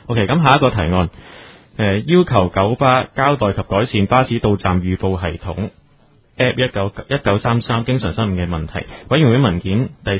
OK， 咁下一個提案，要求九巴交代及改善巴士到站預報系統 App 1933經常失誤嘅問題。委員會文件第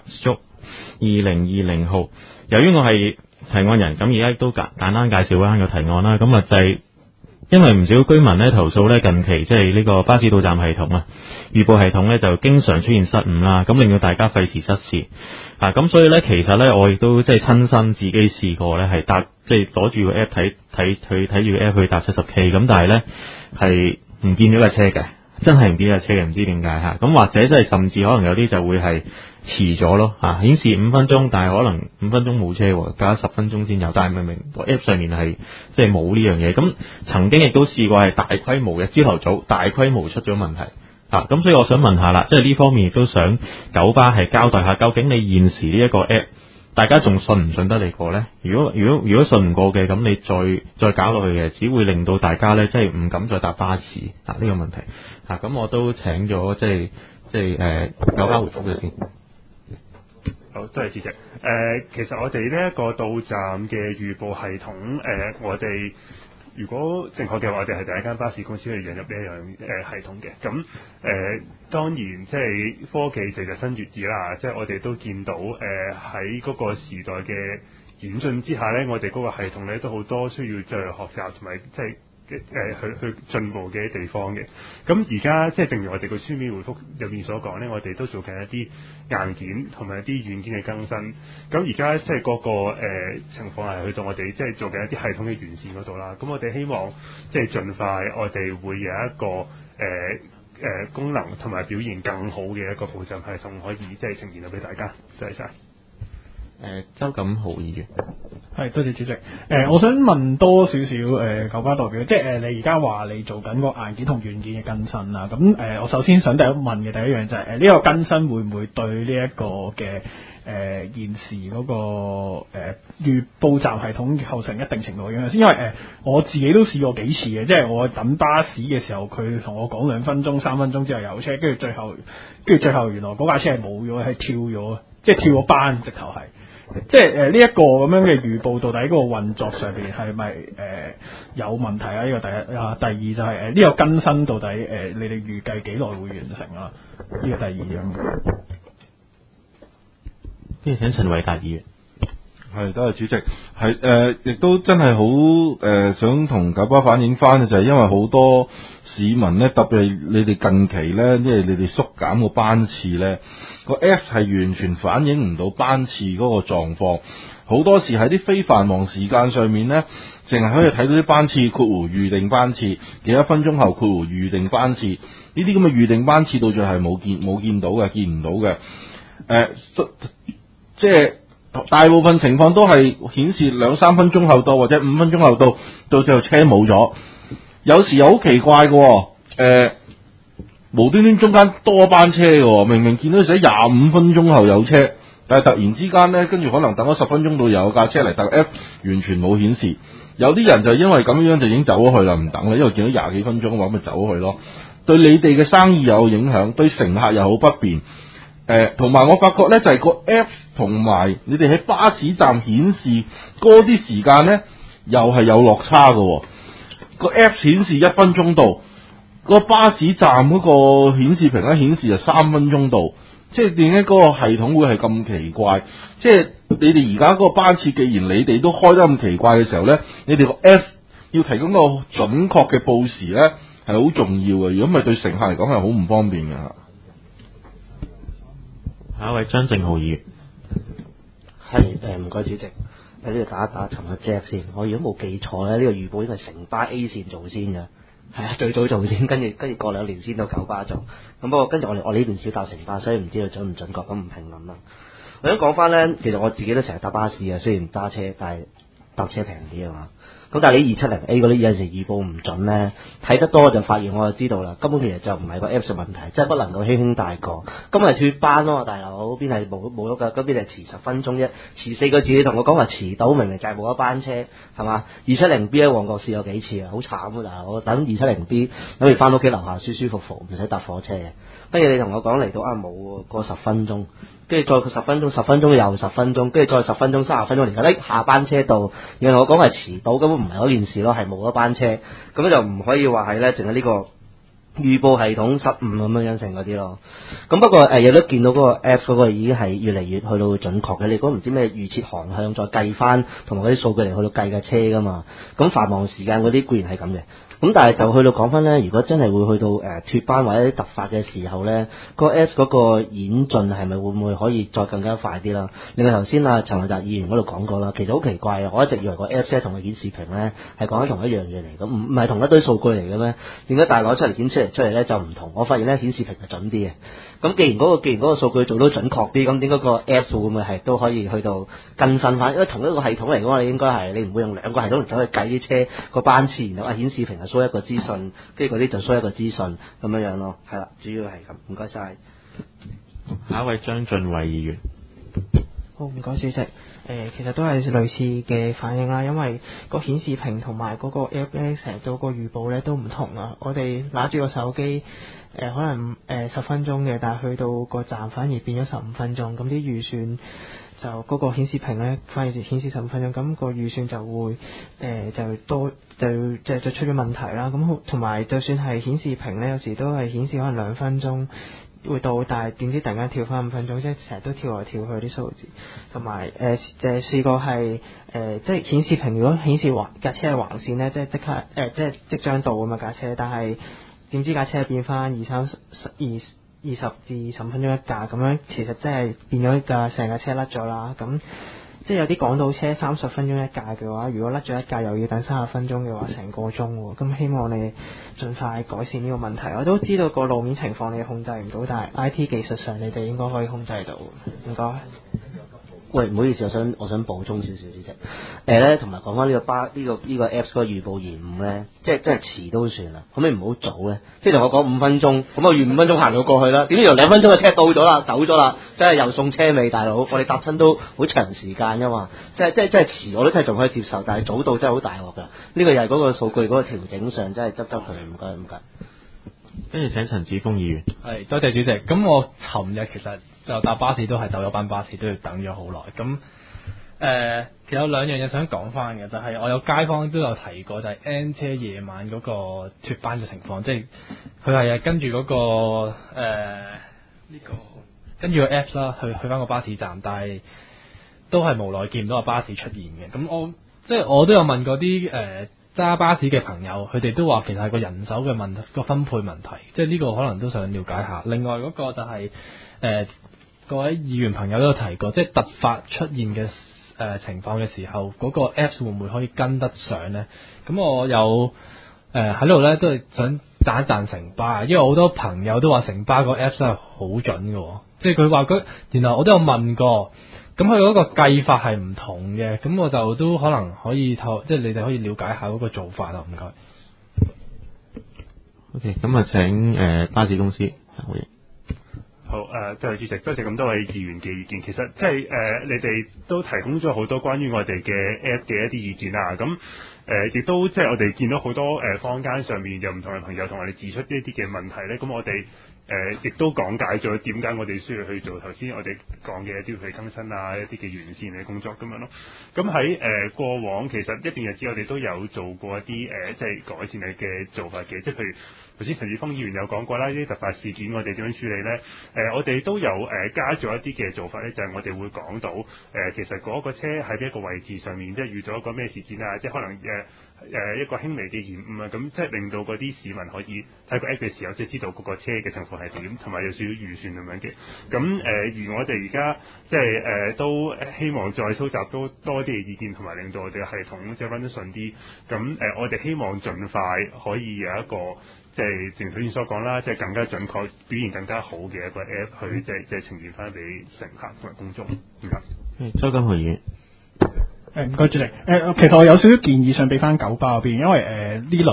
18/2020號。由於我係提案人，咁而家都簡單介紹翻個提案啦。咁啊就係因為唔少居民咧投訴咧，近期即係呢個巴士到站系統啊，預報系統咧就經常出現失誤啦，咁令到大家費時失事啊。咁所以咧，其實咧我亦都即係親身自己試過咧，係搭即係攞住個 app 睇住個 app 去搭70K，咁但係咧係唔見咗架車嘅，真係唔見架車嘅，唔知點解嚇。咁或者即係甚至可能有啲就會係遲咗咯嚇，顯示5分鐘，但係可能5分鐘冇車喎，隔10分鐘先有，但係明明個 app 上面係即係冇呢樣嘢。咁曾經亦都試過係大規模嘅朝頭早大規模出咗問題嚇，咁所以我想問下啦，即係呢方面亦都想九巴係交代下，究竟你現時呢一個 app 大家仲信唔信得你過呢？如果信唔過嘅，咁你再搞落去嘅，只會令到大家咧即係唔敢再搭巴士啊呢個問題嚇。咁我都請咗即係九巴回覆嘅先。 好，多謝主席。其實我哋呢一個到站嘅預報系統，我哋如果正確嘅話，我哋係第一間巴士公司去引入呢一樣系統嘅。咁當然即係科技就日新月異啦，即係我哋都見到喺嗰個時代嘅演進之下咧，我哋嗰個系統咧都好多需要再學習同埋即係去進步嘅地方嘅。咁而家即係正如我哋個書面回覆入面所講咧，我哋都做緊一啲硬件同埋一啲軟件嘅更新。咁而家即係嗰個情況係去到我哋即係做緊一啲系統嘅完善嗰度啦。咁我哋希望即係盡快我哋會有一個功能同埋表現更好嘅一個步驟系統，可以即係呈現到俾大家。多謝晒。 周錦豪議員。 係，多謝主席。我想問多少少九巴代表，即係你而家話你做緊個硬件同軟件嘅更新啦。咁我首先想問嘅第一樣就係呢個更新會唔會對呢一個嘅現時嗰個預報站系統構成一定程度嘅影響先？因為我自己都試過幾次嘅，即係我等巴士嘅時候，佢同我講2分鐘、3分鐘之後有車，跟住最後原來嗰架車係冇咗，係跳咗，即係跳咗班，直頭係。即係呢一個咁樣嘅預報，到底嗰個運作上邊係咪有問題啊？呢個第一啊，第二就係呢個更新到底你哋預計幾耐會完成啊？呢個第二樣。 跟住請陳偉達議員。 係，多謝主席。係亦都真係好想同九巴反映翻嘅就係因為好多市民咧，特別係你哋近期咧，因為你哋縮減個班次咧，個 app 係完全反映唔到班次嗰個狀況。好多時喺啲非繁忙時間上面咧，淨係可以睇到啲班次括弧預定班次，幾多分鐘後括弧預定班次，呢啲咁嘅預定班次到最後係冇見到嘅，見唔到嘅。即係大部分情況都係顯示2-3分鐘後到，或者5分鐘後到，到最後車冇咗。有時又好奇怪嘅，無端端中間多班車嘅，明明見到寫25分鐘後有車，但係突然之間呢，跟住可能等咗10分鐘到有架車嚟，但係 F 完全冇顯示。有啲人就因為咁樣就已經走咗去啦，唔等啦，因為見到20幾分鐘嘅話，咪走咗去咯。對你哋嘅生意有影響，對乘客又好不便。同埋我發覺呢，就係個 App 同埋你哋喺巴士站顯示嗰啲時間呢，又係有落差嘅。個 App 顯示1分鐘到，個巴士站嗰個顯示屏咧顯示就3分鐘到，即係點解嗰個系統會係咁奇怪？即係你哋而家嗰個班次，既然你哋都開得咁奇怪嘅時候呢，你哋個 App 要提供個準確嘅報時呢，係好重要嘅。如果唔係對乘客嚟講係好唔方便嘅。 下一位張正浩議員。 係唔該主席，喺呢度打一打尋下 Jack 先。我如果冇記錯咧，呢個預報應該係城巴 A 線做先嘅，係啊，最早做先，跟住過2年先到九巴做。咁不過跟住我呢邊少搭城巴，所以唔知道準唔準確，咁唔評論啦。我想講翻咧，其實我自己都成日搭巴士嘅，雖然唔揸車，但係搭車平啲啊嘛。咁但係你270A 嗰啲有陣時預報唔準咧，睇得多就發現我就知道啦，根本其實就唔係個 Apps 問題，即係不能夠輕輕帶過。今日脫班咯，大佬邊係冇咗㗎？嗰邊係遲10分鐘啫，遲4個字你同我講話遲到，明明就係冇一班車，係嘛？270B 喺旺角試過幾次啊，好慘啊！大佬，我等270B 可以翻屋企樓下舒舒服服，唔使搭火車嘅。跟住你同我講嚟到冇過10分鐘， 跟住再10分鐘，10分鐘又10分鐘，跟住再10分鐘、30分鐘，然後下班車到，然後我講係遲到，根本唔係嗰件事咯，係冇咗班車，咁就唔可以話係咧，淨係呢個預報系統失誤咁樣成嗰啲咯。咁不過亦都見到嗰個 Apps 嗰個已經係越嚟越去到準確嘅。你嗰唔知咩預設航向再計翻，同埋嗰啲數據嚟去到計架車噶嘛。咁繁忙時間嗰啲固然係咁嘅。咁但係就去到講翻咧，如果真係會去到脫班或者啲突發嘅時候咧，個 Apps 嗰個演進係咪會唔會可以再更加快啲啦？另外頭先陳維達議員嗰度講過啦，其實好奇怪啊！我一直以為個 Apps 咧同個顯示屏咧係講緊同一樣嘢嚟，咁唔係同一堆數據嚟嘅咩？點解大攞出嚟顯示出嚟咧就唔同？我發現咧顯示屏係準啲嘅。咁既然嗰個數據做到準確啲，咁點解個 Apps 會唔會係都可以去到更新翻？因為同一個系統嚟講，你應該係你唔會用兩個系統嚟走去計啲車個班次，然後顯示屏係show一個資訊，跟住嗰啲就show一個資訊咁樣咯。係啦，主要係咁。唔該晒。 下一位張俊偉議員。 好，唔該主席。其實都係類似嘅反應啦，因為個顯示屏同埋嗰個 app 咧，成日到個預報咧都唔同啊。我哋拿住個手機，可能10分鐘嘅，但係去到個站反而變咗15分鐘，咁啲預算就嗰個顯示屏咧反而顯示15分鐘，咁個預算就會就多就出咗問題啦。咁同埋就算係顯示屏咧，有時都係顯示可能2分鐘會到，但係點知突然間跳翻5分鐘，即係成日都跳來跳去啲數字。同埋就係試過係即係顯示屏如果顯示架車係橫線咧，即係即刻即係即將到咁啊架車，但係點知架車變翻20至25分鐘一架咁樣，其實真係變咗成架車甩咗啦。咁即係有啲港島車30分鐘一架嘅話，如果甩咗一架又要等30分鐘嘅話，成個鐘喎。咁希望你盡快改善呢個問題。我都知道個路面情況你控制唔到，但係 IT 技術上你哋應該可以控制到。唔該。 喂，唔好意思，我想補充少少主席。咧，同埋講翻呢個 Apps 嗰個預報延誤咧，即係真係遲都算啦，可唔可以唔好早咧？即係同我講5分鐘，咁我預5分鐘行到過去啦。點知由2分鐘嘅車到咗啦，走咗啦，真係又送車尾，大佬，我哋搭親都好長時間噶嘛。即係遲，我都真係仲可以接受，但係早到真係好大鑊㗎。呢個又係嗰個數據嗰個調整上真係執佢，唔該。 跟住請陳子峰議員。 係，多謝主席。咁我尋日其實就搭巴士都係鬥咗班巴士，都要等咗好耐。咁其實有兩樣嘢想講翻嘅，就係、我有街坊都有提過，就係 N 車夜晚嗰個脫班嘅情況，即係佢係跟住嗰個跟住個 Apps 啦，去翻個巴士站，但係都係無奈見唔到個巴士出現嘅。咁我都有問過啲揸巴士嘅朋友，佢哋都話其實係個人手嘅問題，個分配問題，即係呢個可能都想了解下。另外嗰個就係、各位議員朋友都有提過，即係突發出現嘅情況嘅時候，嗰個 Apps 會唔會可以跟得上呢？咁我有喺度咧，都係想讚一讚城巴，因為好多朋友都話城巴個 Apps 係好準嘅，即係佢話然後我都有問過。咁佢嗰個計法係唔同嘅，咁我就都可能可以即係你哋可以了解下嗰個做法啦，唔該。 OK， 咁啊請巴士公司回應。 好多謝主席，多謝咁多位議員嘅意見。其實即係你哋都提供咗好多關於我哋嘅 App 嘅一啲意見啦。咁亦都即係我哋見到好多坊間上面有唔同嘅朋友同我哋指出呢一啲嘅問題咧。咁我哋亦都講解咗點解我哋需要去做頭先我哋講嘅一啲去更新啊，一啲嘅完善嘅工作咁樣咯。咁喺過往其實一段日子我哋都有做過一啲即係改善嘅做法嘅，即係譬如頭先陳志峰議員有講過啦，呢啲突發事件我哋點樣處理咧？我哋都有加咗一啲嘅做法咧，就係我哋會講到其實嗰個車喺邊一個位置上面，即係遇到一個咩事件啊，即係可能一個輕微嘅延誤啊，咁即係令到嗰啲市民可以睇個 app 嘅時候，即係知道嗰個車嘅情況係點，同埋有少少預算咁樣嘅。咁而我哋而家即係都希望再收集多啲嘅意見，同埋令到我哋嘅系統即係run得順啲。咁我哋希望盡快可以有一個即係正如頭先所講啦，即係更加準確、表現更加好嘅一個 app 去即係呈現翻俾乘客同埋公眾。 周金培議員。 唔該主席。其實我有少少建議想俾翻九巴嗰邊，因為呢輪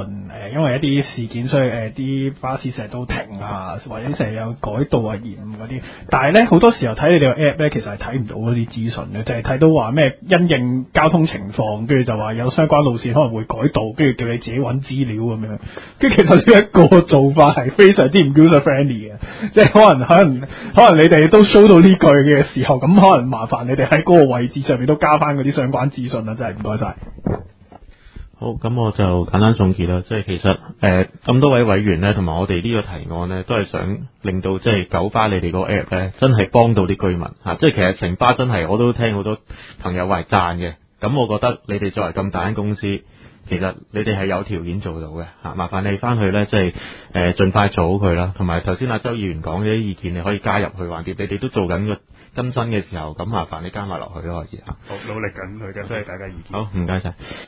因為一啲事件，所以啲巴士成日都停啊，或者成日有改道啊、延誤嗰啲。但係咧好多時候睇你哋個 app 咧，其實係睇唔到嗰啲資訊嘅，就係睇到話咩因應交通情況，跟住就話有相關路線可能會改道，跟住叫你自己揾資料咁樣。跟住其實呢一個做法係非常之唔 user friendly 嘅，即係可能你哋都 show 到呢句嘅時候，咁可能麻煩你哋喺嗰個位置上面都加翻嗰啲相關資訊啦，真係唔該晒。 好，咁我就簡單總結啦，即係其實咁多位委員咧，同埋我哋呢個提案咧，都係想令到即係九巴你哋個 app 咧，真係幫到啲居民嚇，即係其實城巴真係我都聽好多朋友話讚嘅，咁我覺得你哋作為咁大間公司，其實你哋係有條件做到嘅嚇，麻煩你翻去咧，即係盡快做好佢啦，同埋頭先阿周議員講嘅啲意見，你可以加入去橫掂，你哋都做緊個更新嘅時候，咁麻煩你加埋落去咯，可以嚇。 好，努力緊佢嘅，多謝大家意見。 好，唔該晒。